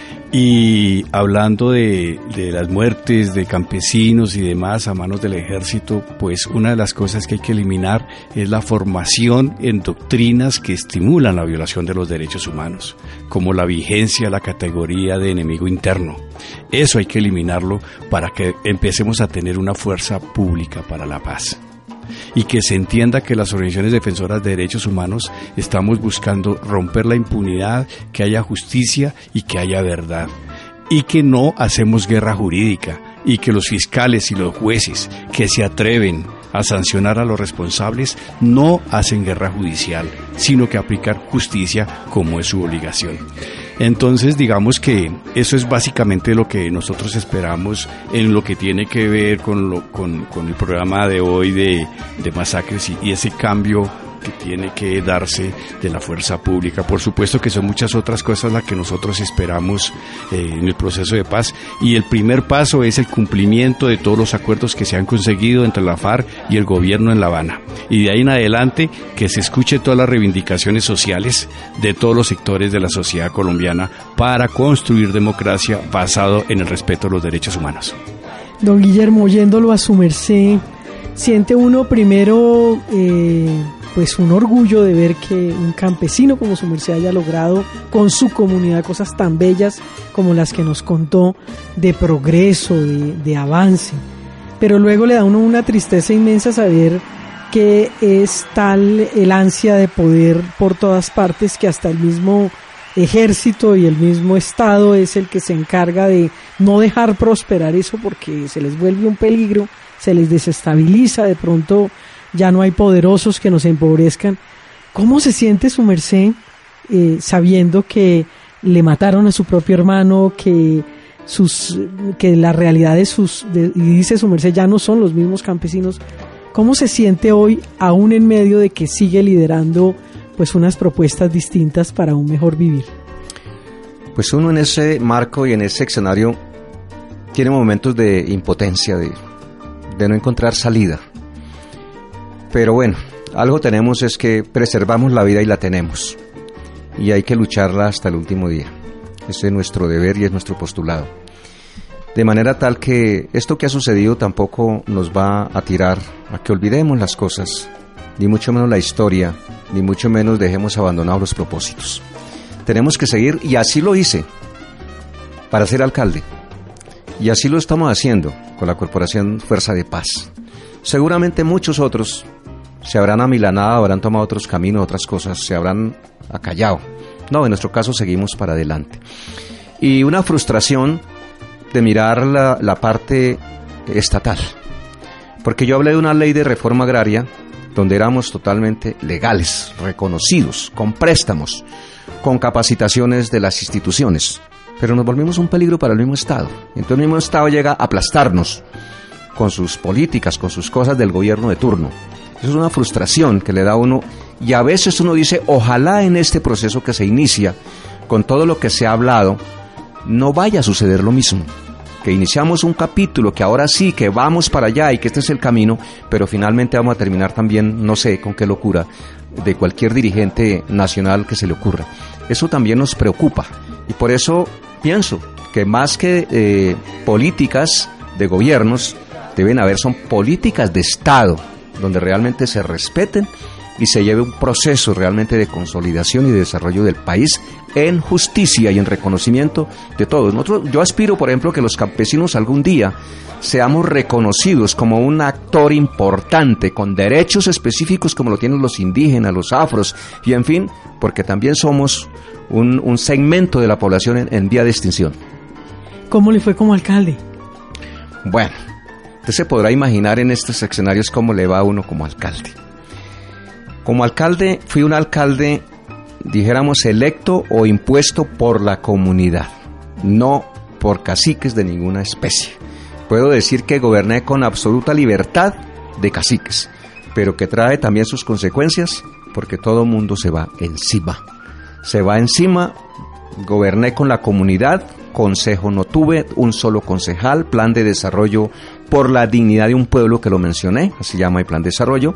Y hablando de las muertes de campesinos y demás a manos del ejército, pues una de las cosas que hay que eliminar es la formación en doctrinas que estimulan la violación de los derechos humanos, como la vigencia, la categoría de enemigo interno. Eso hay que eliminarlo para que empecemos a tener una fuerza pública para la paz. Y que se entienda que las organizaciones defensoras de derechos humanos estamos buscando romper la impunidad, que haya justicia y que haya verdad, y que no hacemos guerra jurídica, y que los fiscales y los jueces que se atreven a sancionar a los responsables no hacen guerra judicial, sino que aplican justicia como es su obligación. Entonces, digamos que eso es básicamente lo que nosotros esperamos en lo que tiene que ver con el programa de hoy de masacres y ese cambio que tiene que darse de la fuerza pública. Por supuesto que son muchas otras cosas las que nosotros esperamos en el proceso de paz, y el primer paso es el cumplimiento de todos los acuerdos que se han conseguido entre la FARC y el gobierno en La Habana, y de ahí en adelante que se escuche todas las reivindicaciones sociales de todos los sectores de la sociedad colombiana para construir democracia basado en el respeto a los derechos humanos. Don Guillermo, oyéndolo a su merced, siente uno primero pues un orgullo de ver que un campesino como su merced haya logrado con su comunidad cosas tan bellas como las que nos contó, de progreso, de avance, pero luego le da a uno una tristeza inmensa saber que es tal el ansia de poder por todas partes que hasta el mismo ejército y el mismo Estado es el que se encarga de no dejar prosperar eso, porque se les vuelve un peligro, se les desestabiliza, de pronto ya no hay poderosos que nos empobrezcan. ¿Cómo se siente su merced sabiendo que le mataron a su propio hermano, que la realidad y dice su merced, ya no son los mismos campesinos? ¿Cómo se siente hoy, aún en medio de que sigue liderando pues unas propuestas distintas para un mejor vivir? Pues uno en ese marco y en ese escenario tiene momentos de impotencia, de no encontrar salida. Pero bueno, algo tenemos, es que preservamos la vida y la tenemos. Y hay que lucharla hasta el último día. Ese es nuestro deber y es nuestro postulado. De manera tal que esto que ha sucedido tampoco nos va a tirar a que olvidemos las cosas, ni mucho menos la historia, ni mucho menos dejemos abandonados los propósitos. Tenemos que seguir, y así lo hice para ser alcalde. Y así lo estamos haciendo con la Corporación Fuerza de Paz. Seguramente muchos otros se habrán amilanado, habrán tomado otros caminos, otras cosas, se habrán acallado. No, en nuestro caso seguimos para adelante. Y una frustración de mirar la parte estatal. Porque yo hablé de una ley de reforma agraria donde éramos totalmente legales, reconocidos, con préstamos, con capacitaciones de las instituciones. Pero nos volvimos un peligro para el mismo Estado. Entonces el mismo Estado llega a aplastarnos con sus políticas, con sus cosas del gobierno de turno. Eso es una frustración que le da a uno, y a veces uno dice, ojalá en este proceso que se inicia, con todo lo que se ha hablado, no vaya a suceder lo mismo. Que iniciamos un capítulo, que ahora sí, que vamos para allá y que este es el camino, pero finalmente vamos a terminar también, no sé con qué locura, de cualquier dirigente nacional que se le ocurra. Eso también nos preocupa, y por eso pienso que más que políticas de gobiernos, deben haber son políticas de Estado, donde realmente se respeten y se lleve un proceso realmente de consolidación y de desarrollo del país en justicia y en reconocimiento de todos. Yo aspiro, por ejemplo, que los campesinos algún día seamos reconocidos como un actor importante, con derechos específicos como lo tienen los indígenas, los afros, y en fin, porque también somos un segmento de la población en vía de extinción. ¿Cómo le fue como alcalde? Bueno, usted se podrá imaginar en estos escenarios cómo le va a uno como alcalde. Como alcalde, fui un alcalde, dijéramos, electo o impuesto por la comunidad, no por caciques de ninguna especie. Puedo decir que goberné con absoluta libertad de caciques, pero que trae también sus consecuencias, porque todo mundo se va encima. Se va encima, goberné con la comunidad, consejo no tuve, un solo concejal, plan de desarrollo por la dignidad de un pueblo, que lo mencioné, así llama el plan de desarrollo.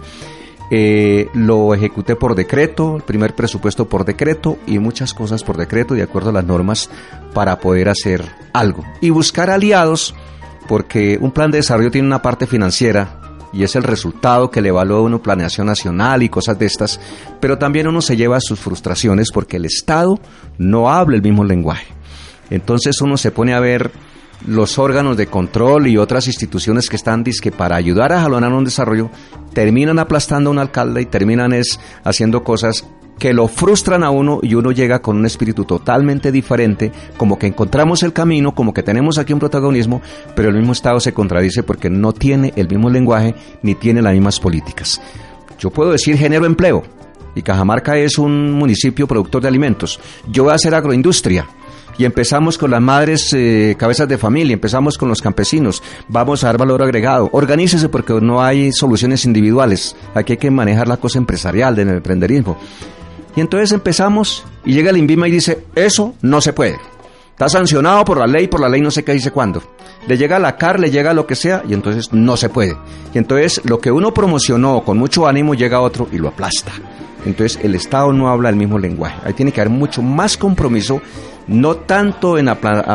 Lo ejecuté por decreto, el primer presupuesto por decreto y muchas cosas por decreto, de acuerdo a las normas, para poder hacer algo. Y buscar aliados, porque un plan de desarrollo tiene una parte financiera y es el resultado que le evalúa a uno planeación nacional y cosas de estas, pero también uno se lleva sus frustraciones porque el Estado no habla el mismo lenguaje. Entonces uno se pone a ver los órganos de control y otras instituciones que están dizque para ayudar a jalonar un desarrollo, terminan aplastando a un alcalde y terminan haciendo cosas que lo frustran a uno, y uno llega con un espíritu totalmente diferente, como que encontramos el camino, como que tenemos aquí un protagonismo, pero el mismo Estado se contradice porque no tiene el mismo lenguaje ni tiene las mismas políticas. Yo puedo decir genero empleo, y Cajamarca es un municipio productor de alimentos. Yo voy a hacer agroindustria, y empezamos con las madres cabezas de familia, empezamos con los campesinos, vamos a dar valor agregado. Organícese, porque no hay soluciones individuales, aquí hay que manejar la cosa empresarial del emprenderismo. Y entonces empezamos, y llega el INVIMA y dice, eso no se puede, está sancionado por la ley no sé qué dice cuándo. Le llega la CAR, le llega lo que sea, y entonces no se puede. Y entonces lo que uno promocionó con mucho ánimo, llega otro y lo aplasta. Entonces el Estado no habla el mismo lenguaje. Ahí tiene que haber mucho más compromiso, no tanto en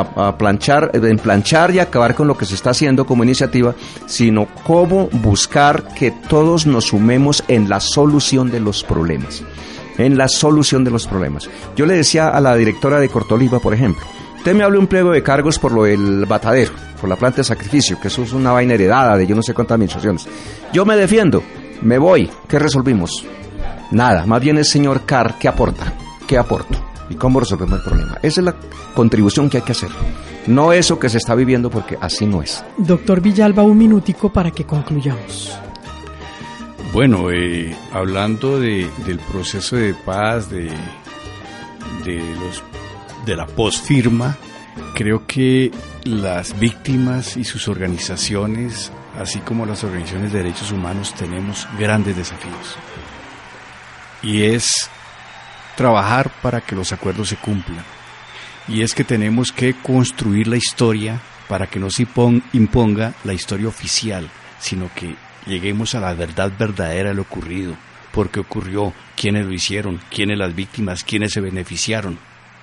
planchar y acabar con lo que se está haciendo como iniciativa, sino cómo buscar que todos nos sumemos en la solución de los problemas. En la solución de los problemas. Yo le decía a la directora de Cortoliva, por ejemplo, usted me habló un pliego de cargos por lo del batadero, por la planta de sacrificio, que eso es una vaina heredada de yo no sé cuántas administraciones. Yo me defiendo, me voy, ¿qué resolvimos? Nada, más bien es señor Carr, ¿qué aporta? ¿Qué aporto? ¿Y cómo resolvemos el problema? Esa es la contribución que hay que hacer, no eso que se está viviendo, porque así no es. Doctor Villalba, un minutico para que concluyamos. Bueno, hablando del proceso de paz, de la posfirma, creo que las víctimas y sus organizaciones, así como las organizaciones de derechos humanos, tenemos grandes desafíos. Y es trabajar para que los acuerdos se cumplan. Y es que tenemos que construir la historia para que no se imponga la historia oficial, sino que lleguemos a la verdad verdadera de lo ocurrido, por qué ocurrió, quiénes lo hicieron, quiénes las víctimas, quiénes se beneficiaron.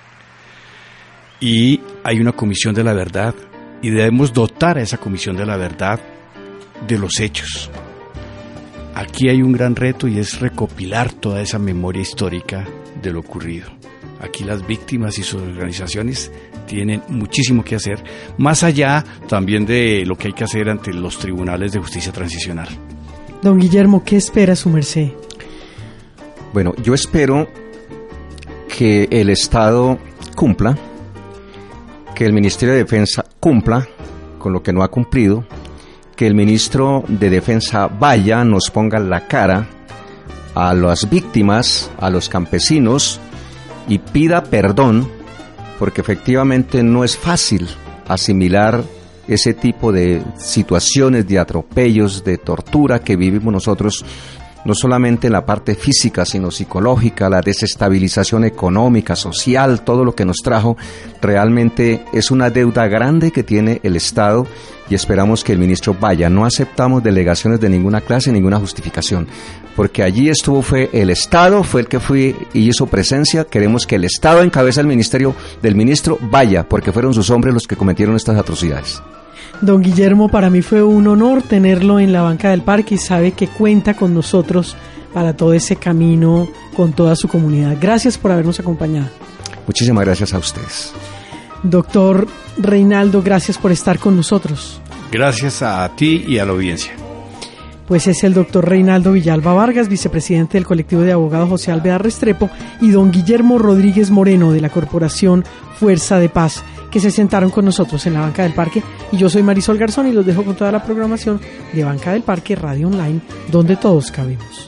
Y hay una comisión de la verdad y debemos dotar a esa comisión de la verdad de los hechos. Aquí hay un gran reto y es recopilar toda esa memoria histórica de lo ocurrido. Aquí las víctimas y sus organizaciones tienen muchísimo que hacer, más allá también de lo que hay que hacer ante los tribunales de justicia transicional. Don Guillermo, ¿qué espera su merced? Bueno, yo espero que el Estado cumpla, que el Ministerio de Defensa cumpla con lo que no ha cumplido, que el Ministro de Defensa vaya, nos ponga la cara a las víctimas, a los campesinos, y pida perdón, porque efectivamente no es fácil asimilar ese tipo de situaciones, de atropellos, de tortura que vivimos nosotros, no solamente en la parte física, sino psicológica, la desestabilización económica, social, todo lo que nos trajo. Realmente es una deuda grande que tiene el Estado y esperamos que el ministro vaya. No aceptamos delegaciones de ninguna clase, ninguna justificación, porque allí fue el Estado, fue el que fue y hizo presencia. Queremos que el Estado en cabeza del ministerio del ministro vaya, porque fueron sus hombres los que cometieron estas atrocidades. Don Guillermo, para mí fue un honor tenerlo en la banca del parque y sabe que cuenta con nosotros para todo ese camino con toda su comunidad. Gracias por habernos acompañado. Muchísimas gracias a ustedes. Doctor Reinaldo, gracias por estar con nosotros. Gracias a ti y a la audiencia. Pues es el doctor Reinaldo Villalba Vargas, vicepresidente del colectivo de abogados José Alvear Restrepo, y don Guillermo Rodríguez Moreno de la Corporación Fuerza de Paz, que se sentaron con nosotros en la banca del parque. Y yo soy Marisol Garzón y los dejo con toda la programación de Banca del Parque Radio Online, donde todos cabemos.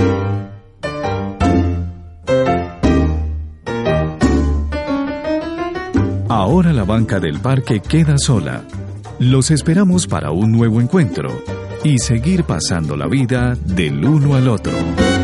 Ahora la banca del parque queda sola. Los esperamos para un nuevo encuentro y seguir pasando la vida del uno al otro.